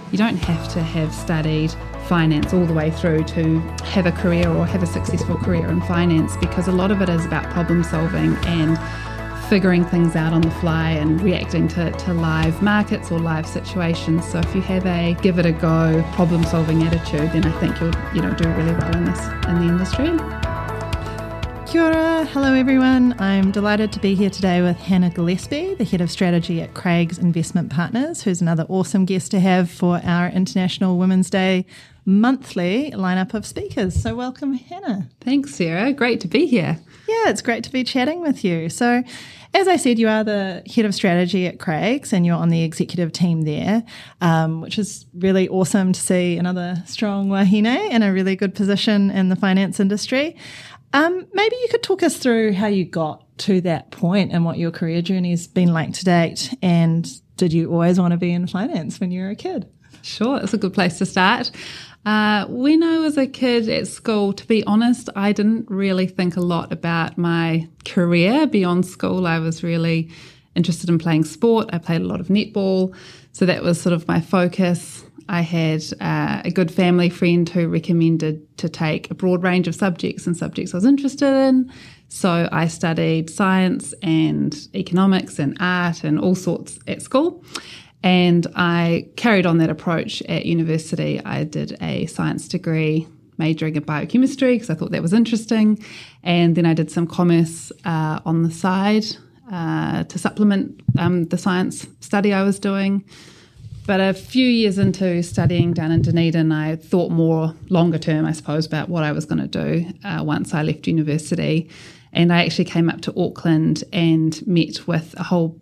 you don't have to have studied finance all the way through to have a career or have a successful career in finance, because a lot of it is about problem solving and figuring things out on the fly and reacting to live markets or live situations. So if you have a give it a go problem solving attitude, then I think you'll do really well in the industry. Kia ora, hello everyone. I'm delighted to be here today with Hannah Gillespie, the Head of Strategy at Craigs Investment Partners, who's another awesome guest to have for our International Women's Day monthly lineup of speakers. So welcome, Hannah. Thanks, Sarah. Great to be here. Yeah, it's great to be chatting with you. So as I said, you are the Head of Strategy at Craigs and you're on the executive team there, which is really awesome to see another strong wahine in a really good position in the finance industry. Maybe you could talk us through how you got to that point and what your career journey has been like to date. And did you always want to be in finance when you were a kid? Sure, it's a good place to start. When I was a kid at school, to be honest, I didn't really think a lot about my career beyond school. I was really interested in playing sport. I played a lot of netball, so that was sort of my focus. I had a good family friend who recommended to take a broad range of subjects and subjects I was interested in. So I studied science and economics and art and all sorts at school. And I carried on that approach at university. I did a science degree majoring in biochemistry because I thought that was interesting. And then I did some commerce on the side to supplement the science study I was doing. But a few years into studying down in Dunedin, I thought more longer term, I suppose, about what I was going to do once I left university. And I actually came up to Auckland and met with a whole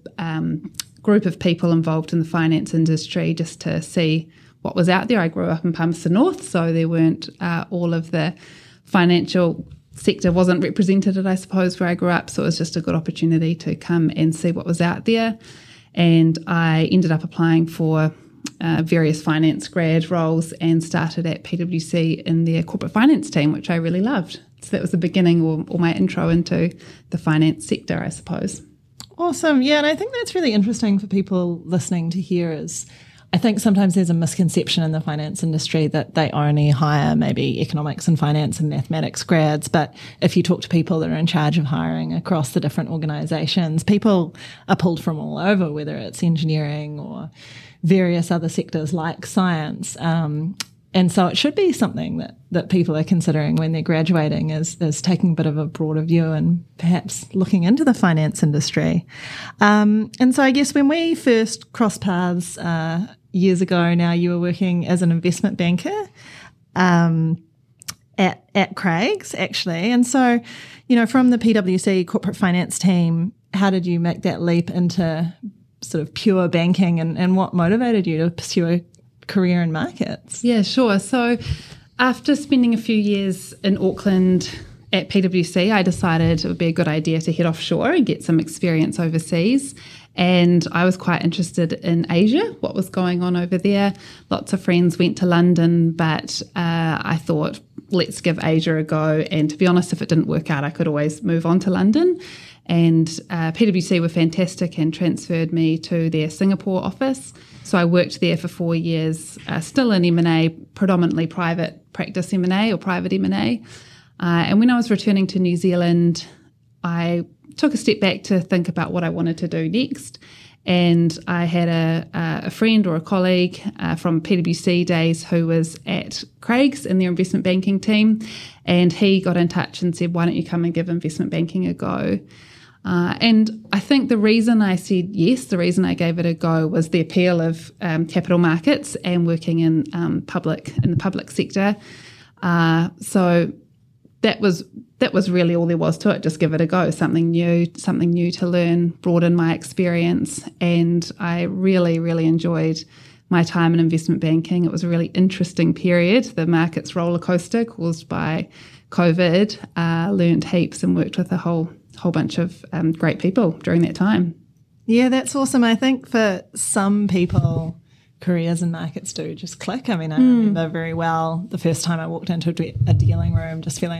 group of people involved in the finance industry just to see what was out there. I grew up in Palmerston North, so there weren't all of the financial sector wasn't represented, I suppose, where I grew up. So it was just a good opportunity to come and see what was out there. And I ended up applying for various finance grad roles and started at PwC in their corporate finance team, which I really loved. So that was the beginning or my intro into the finance sector, I suppose. Awesome. Yeah, and I think that's really interesting for people listening to hear is I think sometimes there's a misconception in the finance industry that they only hire maybe economics and finance and mathematics grads. But if you talk to people that are in charge of hiring across the different organisations, people are pulled from all over, whether it's engineering or various other sectors like science. And so it should be something that people are considering when they're graduating is taking a bit of a broader view and perhaps looking into the finance industry. And so I guess when we first crossed paths years ago now, you were working as an investment banker at Craigs, actually. And so, from the PwC corporate finance team, how did you make that leap into sort of pure banking and what motivated you to pursue a career in markets? Yeah, sure. So after spending a few years in Auckland at PwC, I decided it would be a good idea to head offshore and get some experience overseas. And I was quite interested in Asia, what was going on over there. Lots of friends went to London, but I thought, let's give Asia a go. And to be honest, if it didn't work out, I could always move on to London. And PwC were fantastic and transferred me to their Singapore office. So I worked there for 4 years, still in M&A, predominantly private practice M&A or private M&A. And when I was returning to New Zealand, I took a step back to think about what I wanted to do next. And I had a friend or a colleague from PwC days who was at Craigs in their investment banking team. And he got in touch and said, why don't you come and give investment banking a go? And I think the reason I said yes, the reason I gave it a go was the appeal of capital markets and working in the public sector. So that was really all there was to it. Just give it a go, something new to learn, broaden my experience. And I really, really enjoyed my time in investment banking. It was a really interesting period. The market's roller coaster caused by COVID. Learned heaps and worked with a whole bunch of great people during that time. Yeah, that's awesome. I think for some people, careers and markets do just click. I mean, I remember very well the first time I walked into a dealing room just feeling like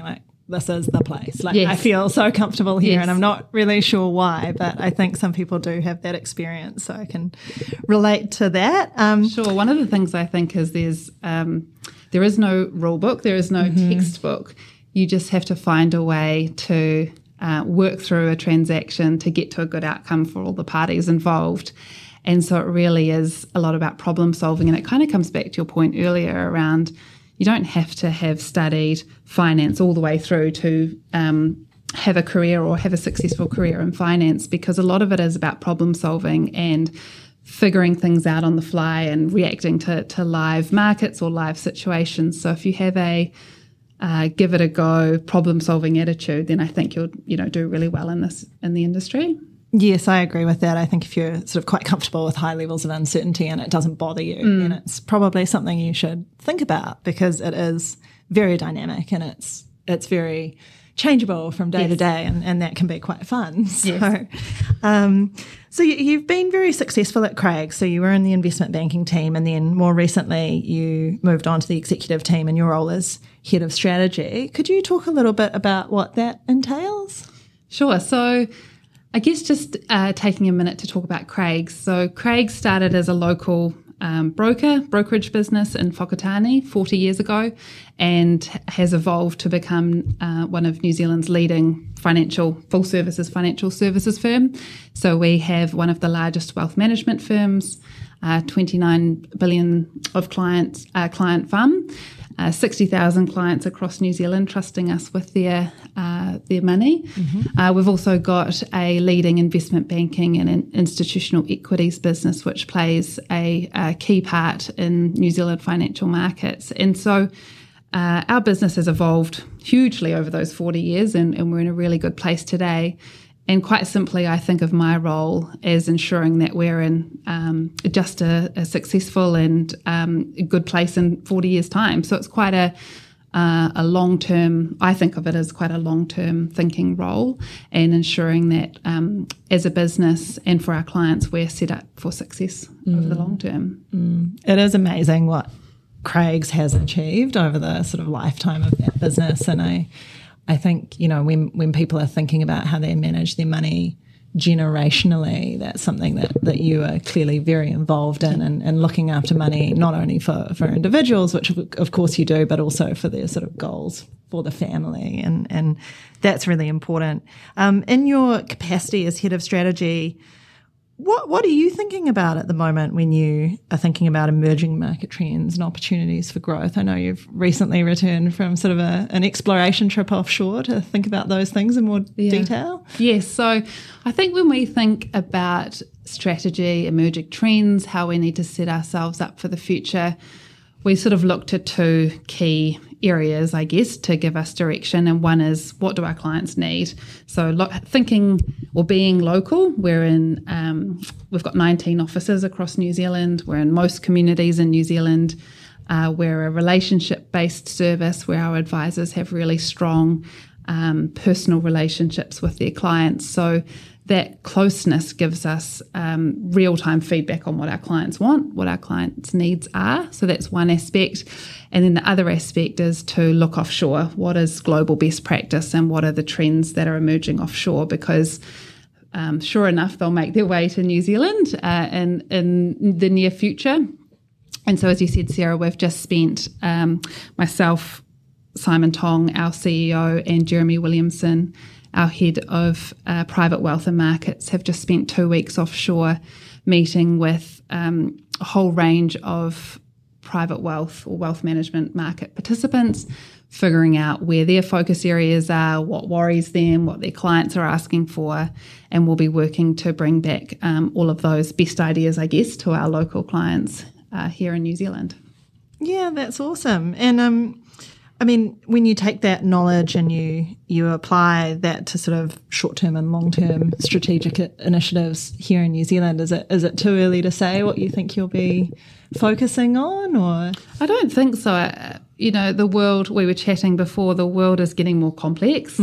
this is the place. Like, yes. I feel so comfortable here, yes. and I'm not really sure why, but I think some people do have that experience, so I can relate to that. Sure. One of the things I think is there is no rule book, there is no textbook. You just have to find a way to work through a transaction to get to a good outcome for all the parties involved. And so it really is a lot about problem solving, and it kind of comes back to your point earlier around you don't have to have studied finance all the way through to have a career or have a successful career in finance, because a lot of it is about problem solving and figuring things out on the fly and reacting to live markets or live situations. So if you have a give it a go problem solving attitude, then I think you'll do really well in the industry. Yes, I agree with that. I think if you're sort of quite comfortable with high levels of uncertainty and it doesn't bother you, then it's probably something you should think about, because it is very dynamic and it's very changeable from day to day, and that can be quite fun. So, so you've been very successful at Craigs. So you were in the investment banking team, and then more recently you moved on to the executive team in your role as head of strategy. Could you talk a little bit about what that entails? Sure. So I guess just taking a minute to talk about Craigs. So Craigs started as a local brokerage business in Whakatane 40 years ago, and has evolved to become one of New Zealand's leading full services firm. So we have one of the largest wealth management firms, 29 billion of client FUM, 60,000 clients across New Zealand trusting us with their money. We've also got a leading investment banking and institutional equities business, which plays a key part in New Zealand financial markets. And so our business has evolved hugely over those 40 years, and we're in a really good place today. And quite simply, I think of my role as ensuring that we're in just a successful and a good place in 40 years' time. So it's quite a long-term, I think of it as quite a long-term thinking role, and ensuring that as a business and for our clients, we're set up for success over the long term. It is amazing what Craigs has achieved over the sort of lifetime of that business. And I think, when people are thinking about how they manage their money generationally, that's something that you are clearly very involved in, and looking after money, not only for individuals, which of course you do, but also for their sort of goals for the family. And that's really important. In your capacity as head of strategy, what are you thinking about at the moment when you are thinking about emerging market trends and opportunities for growth? I know you've recently returned from sort of an exploration trip offshore to think about those things in more detail. Yes, so I think when we think about strategy, emerging trends, how we need to set ourselves up for the future, we sort of looked at two key areas, I guess, to give us direction. And one is, what do our clients need? So thinking or being local, we've got 19 offices across New Zealand. We're in most communities in New Zealand. We're a relationship-based service where our advisors have really strong personal relationships with their clients. So that closeness gives us real-time feedback on what our clients want, what our clients' needs are. So that's one aspect. And then the other aspect is to look offshore. What is global best practice, and what are the trends that are emerging offshore? Because sure enough, they'll make their way to New Zealand in the near future. And so, as you said, Sarah, we've just spent myself, Simon Tong, our CEO, and Jeremy Williamson, our head of private wealth and markets, have just spent 2 weeks offshore meeting with a whole range of private wealth or wealth management market participants, figuring out where their focus areas are, what worries them, what their clients are asking for, and we'll be working to bring back all of those best ideas, I guess, to our local clients here in New Zealand. Yeah, that's awesome. And I mean, when you take that knowledge and you apply that to sort of short-term and long-term strategic initiatives here in New Zealand, is it too early to say what you think you'll be focusing on? Or I don't think so. The world, we were chatting before, the world is getting more complex.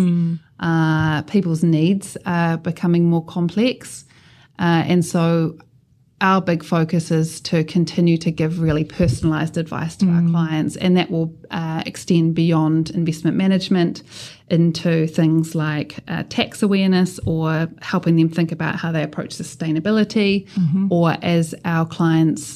People's needs are becoming more complex. And so our big focus is to continue to give really personalised advice to our clients, and that will extend beyond investment management into things like tax awareness, or helping them think about how they approach sustainability, or as our clients'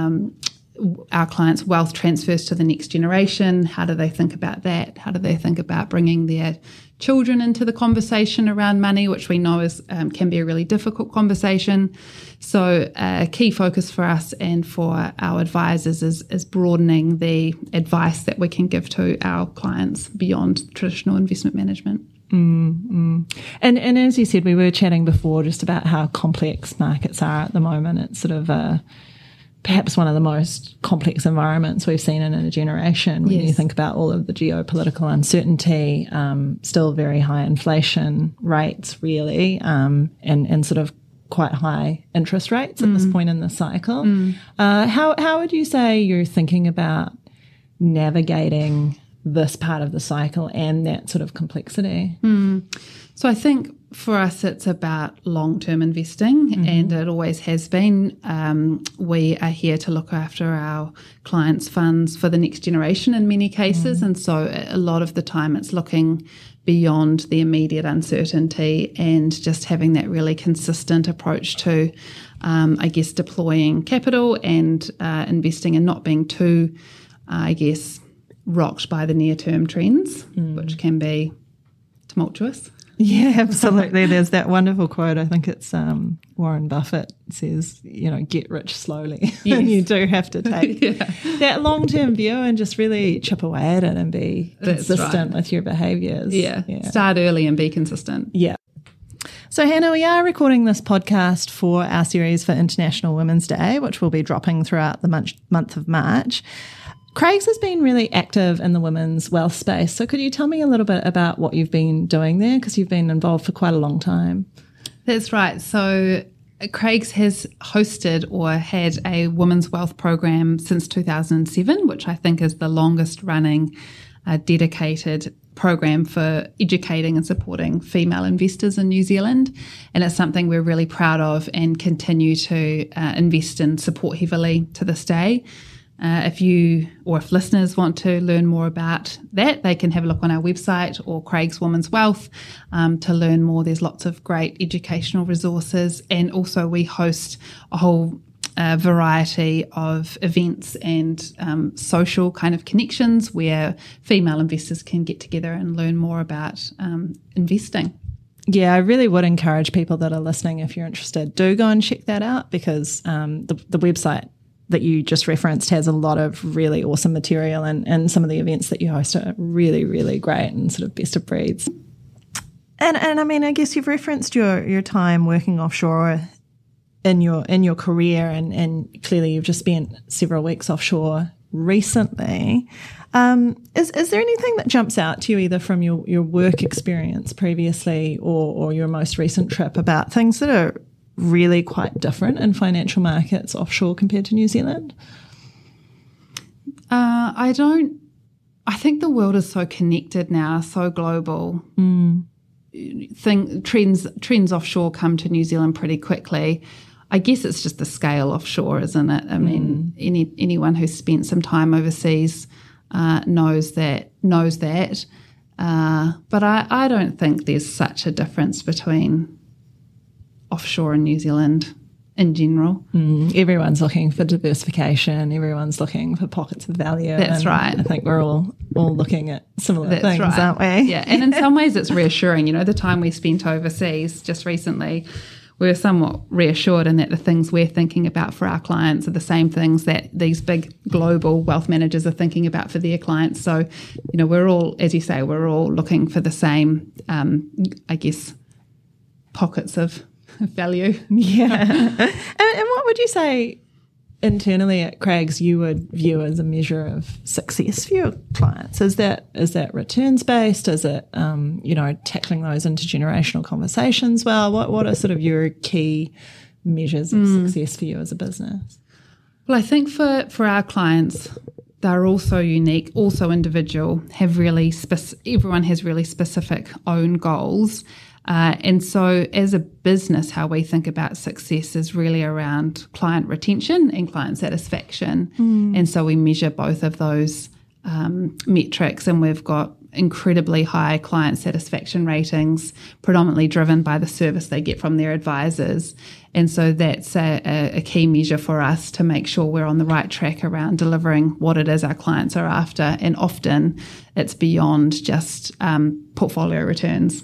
wealth transfers to the next generation, how do they think about that? How do they think about bringing their children into the conversation around money, which we know is can be a really difficult conversation. So a key focus for us and for our advisors is broadening the advice that we can give to our clients beyond traditional investment management. And as you said, we were chatting before just about how complex markets are at the moment. It's sort of perhaps one of the most complex environments we've seen in a generation when you think about all of the geopolitical uncertainty, still very high inflation rates really, and sort of quite high interest rates at this point in the cycle. How would you say you're thinking about navigating this part of the cycle and that sort of complexity? So I think for us it's about long-term investing, and it always has been. We are here to look after our clients' funds for the next generation in many cases, and so a lot of the time it's looking beyond the immediate uncertainty and just having that really consistent approach to, I guess, deploying capital and investing, and not being too, rocked by the near-term trends, which can be tumultuous. Yeah, absolutely. There's that wonderful quote, I think it's Warren Buffett says, get rich slowly. Yes. And you do have to take that long-term view and just really chip away at it and be consistent with your behaviours. Yeah, start early and be consistent. Yeah. So Hannah, we are recording this podcast for our series for International Women's Day, which will be dropping throughout the month of March. Craigs has been really active in the women's wealth space. So could you tell me a little bit about what you've been doing there? Because you've been involved for quite a long time. That's right. So Craigs has hosted or had a women's wealth program since 2007, which I think is the longest running dedicated program for educating and supporting female investors in New Zealand. And it's something we're really proud of and continue to invest and support heavily to this day. If listeners want to learn more about that, they can have a look on our website or Craigs Women's Wealth to learn more. There's lots of great educational resources, and also we host a whole variety of events and social kind of connections where female investors can get together and learn more about investing. Yeah, I really would encourage people that are listening, if you're interested, do go and check that out, because the website that you just referenced has a lot of really awesome material, and some of the events that you host are really, really great and sort of best of breeds. And I mean, I guess you've referenced your time working offshore in your career, and clearly you've just spent several weeks offshore recently. Is there anything that jumps out to you either from your work experience previously or your most recent trip about things that are really quite different in financial markets offshore compared to New Zealand? I think the world is so connected now, so global. Trends offshore come to New Zealand pretty quickly. I guess it's just the scale offshore, isn't it? I mean, anyone who's spent some time overseas knows that. But I don't think there's such a difference between offshore and New Zealand in general. Everyone's looking for diversification. Everyone's looking for pockets of value. That's right. I think we're all looking at similar things, aren't we? Yeah, and in some ways it's reassuring. The time we spent overseas just recently, we were somewhat reassured in that the things we're thinking about for our clients are the same things that these big global wealth managers are thinking about for their clients. So, we're all, as you say, we're all looking for the same, I guess, pockets of value. Yeah. And what would you say internally at Craigs you would view as a measure of success for your clients? Is that returns based? Is it tackling those intergenerational conversations well? What are sort of your key measures of success for you as a business? Well, I think for our clients, they're also unique, also individual, everyone has really specific own goals. And so as a business, how we think about success is really around client retention and client satisfaction. And so we measure both of those metrics, and we've got incredibly high client satisfaction ratings, predominantly driven by the service they get from their advisors. And so that's a key measure for us to make sure we're on the right track around delivering what it is our clients are after. And often it's beyond just portfolio returns.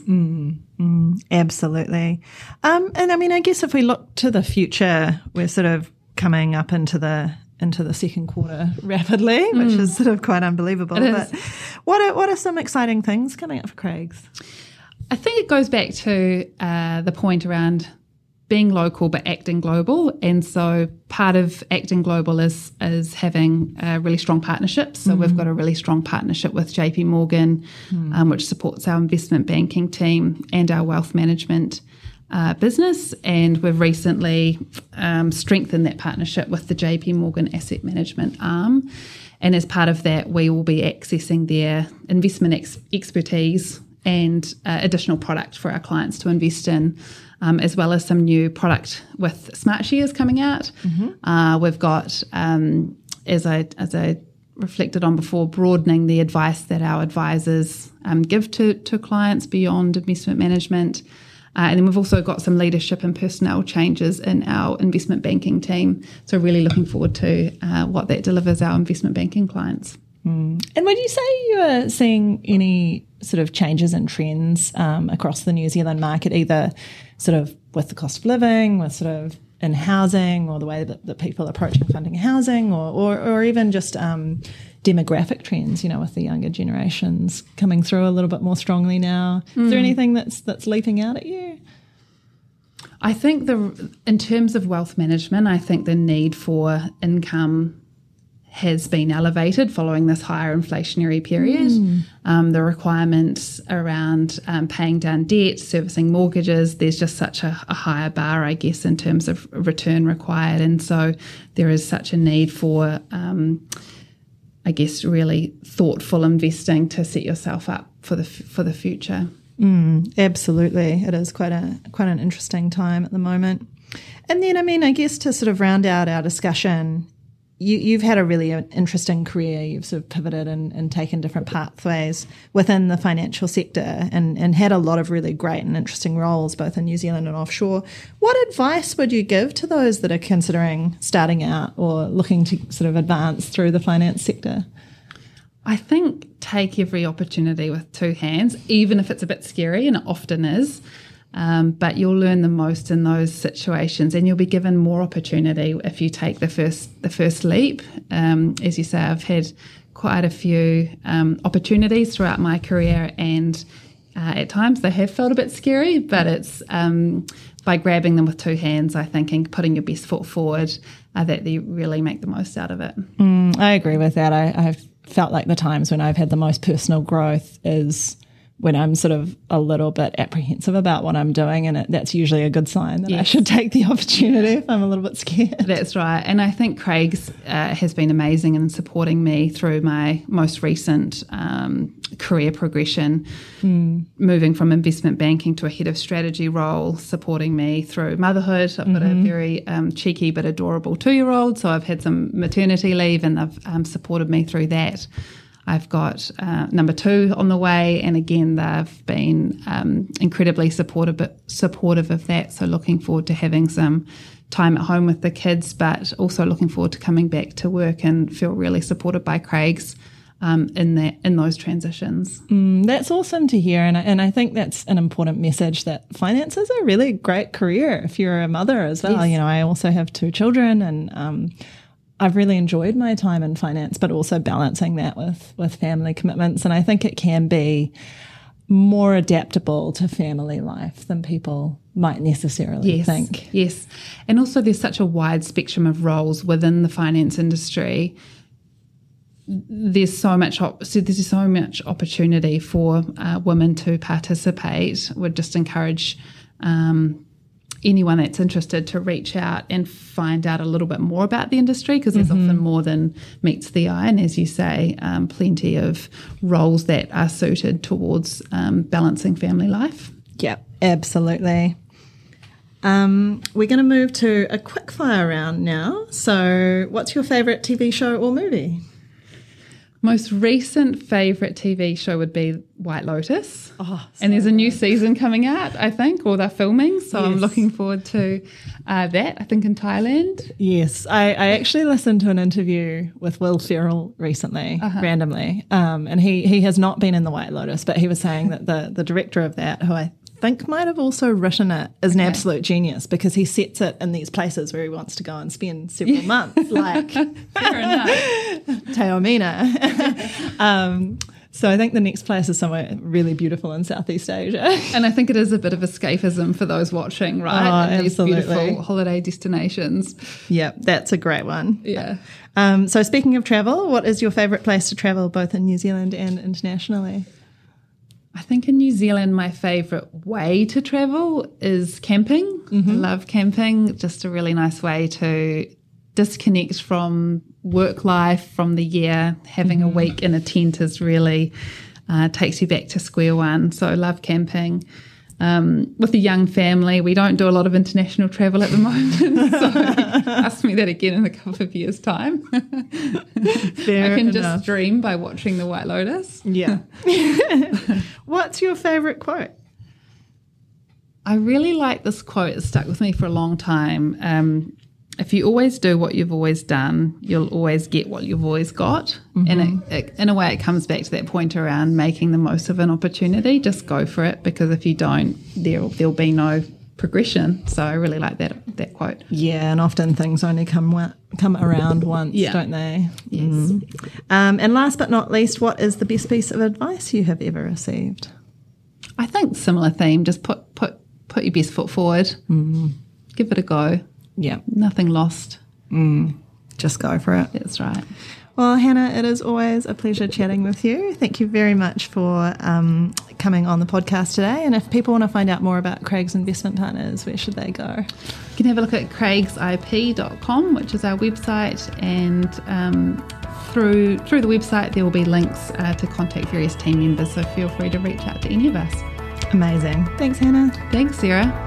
Absolutely. And I mean, I guess if we look to the future, we're sort of coming up into the second quarter rapidly, which is sort of quite unbelievable. But what are some exciting things coming up for Craigs? I think it goes back to the point around being local but acting global. And so part of acting global is having really strong partnerships. So we've got a really strong partnership with JP Morgan, which supports our investment banking team and our wealth management business, and we've recently strengthened that partnership with the JP Morgan Asset Management arm. And as part of that, we will be accessing their investment expertise and additional product for our clients to invest in, as well as some new product with Smart Shares coming out. We've got, as I reflected on before, broadening the advice that our advisors give to clients beyond investment management. And then we've also got some leadership and personnel changes in our investment banking team. So really looking forward to what that delivers our investment banking clients. And would you say you are seeing any sort of changes in trends across the New Zealand market, either sort of with the cost of living, with sort of in housing, or the way that people are approaching funding housing, or even just demographic trends, with the younger generations coming through a little bit more strongly now? Is there anything that's leaping out at you? I think in terms of wealth management, I think the need for income has been elevated following this higher inflationary period. The requirements around paying down debt, servicing mortgages, there's just such a higher bar, I guess, in terms of return required. And so there is such a need for I guess, really thoughtful investing to set yourself up for the future. Absolutely. It is quite an interesting time at the moment. And then, I mean, I guess to sort of round out our discussion, you've had a really interesting career. You've sort of pivoted and taken different pathways within the financial sector and had a lot of really great and interesting roles, both in New Zealand and offshore. What advice would you give to those that are considering starting out or looking to sort of advance through the finance sector? I think take every opportunity with two hands, even if it's a bit scary, and it often is. But you'll learn the most in those situations, and you'll be given more opportunity if you take the first leap. As you say, I've had quite a few opportunities throughout my career, and at times they have felt a bit scary, but it's by grabbing them with two hands, I think, and putting your best foot forward, that you really make the most out of it. I agree with that. I've felt like the times when I've had the most personal growth is when I'm sort of a little bit apprehensive about what I'm doing, and that's usually a good sign that I should take the opportunity if I'm a little bit scared. That's right. And I think Craigs has been amazing in supporting me through my most recent career progression, moving from investment banking to a head of strategy role, supporting me through motherhood. I've got a very cheeky but adorable 2-year-old, so I've had some maternity leave, and they've supported me through that. I've got number 2 on the way, and again, they've been incredibly supportive of that. So looking forward to having some time at home with the kids, but also looking forward to coming back to work and feel really supported by Craigs in those transitions. That's awesome to hear, and I think that's an important message, that finance is a really great career if you're a mother as well. Yes. I also have 2 children, and I've really enjoyed my time in finance, but also balancing that with family commitments. And I think it can be more adaptable to family life than people might necessarily think. Yes. And also there's such a wide spectrum of roles within the finance industry. There's so much opportunity for women to participate. We'd just encourage anyone that's interested to reach out and find out a little bit more about the industry, because there's often more than meets the eye, and as you say, plenty of roles that are suited towards balancing family life. Yeah, absolutely. We're going to move to a quick fire round now. So what's your favourite TV show or movie? Most recent favourite TV show would be White Lotus. Oh, and there's a new season coming out, I think, or they're filming. So I'm looking forward to that, I think, in Thailand. Yes. I actually listened to an interview with Will Ferrell recently, randomly. And he has not been in the White Lotus, but he was saying that the director of that, who I think might have also written it, is an absolute genius because he sets it in these places where he wants to go and spend several months, like Fair enough. Taormina. So I think the next place is somewhere really beautiful in Southeast Asia. And I think it is a bit of escapism for those watching, right? Oh, These absolutely. beautiful holiday destinations. Yeah, that's a great one. Yeah. So speaking of travel, what is your favourite place to travel both in New Zealand and internationally? I think in New Zealand, my favourite way to travel is camping. I love camping, just a really nice way to disconnect from work life, from the year. Having a week in a tent is really takes you back to square one. So I love camping. With a young family, we don't do a lot of international travel at the moment. So ask me that again in a couple of years' time. Fair I can enough. just dream by watching The White Lotus. Yeah. What's your favourite quote? I really like this quote. It's stuck with me for a long time. If you always do what you've always done, you'll always get what you've always got. And in a way, it comes back to that point around making the most of an opportunity. Just go for it, because if you don't, there'll be no progression. So I really like that quote. Yeah, and often things only come around once, don't they? Yes. And last but not least, what is the best piece of advice you have ever received? I think similar theme. Just put your best foot forward. Give it a go. Yeah, Nothing lost. just go for it. That's right. Well, Hannah, it is always a pleasure chatting with you. Thank you very much for coming on the podcast today. And if people want to find out more about Craig's Investment Partners, where should they go? You can have a look at craigsip.com, which is our website, and through the website there will be links to contact various team members, so feel free to reach out to any of us. Amazing. Thanks, Hannah. Thanks, Sarah.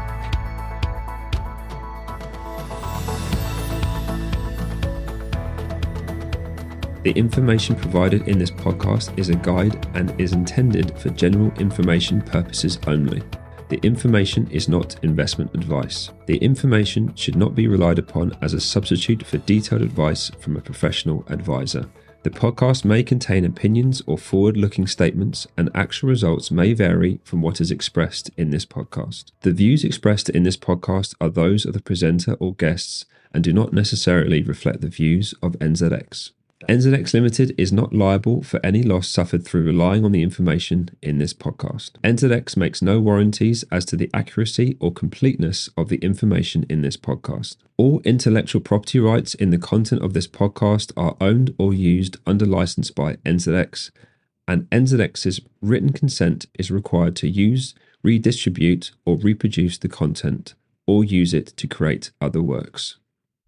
The information provided in this podcast is a guide and is intended for general information purposes only. The information is not investment advice. The information should not be relied upon as a substitute for detailed advice from a professional advisor. The podcast may contain opinions or forward-looking statements, and actual results may vary from what is expressed in this podcast. The views expressed in this podcast are those of the presenter or guests and do not necessarily reflect the views of NZX. NZX Limited is not liable for any loss suffered through relying on the information in this podcast. NZX makes no warranties as to the accuracy or completeness of the information in this podcast. All intellectual property rights in the content of this podcast are owned or used under license by NZX, and NZX's written consent is required to use, redistribute, or reproduce the content, or use it to create other works.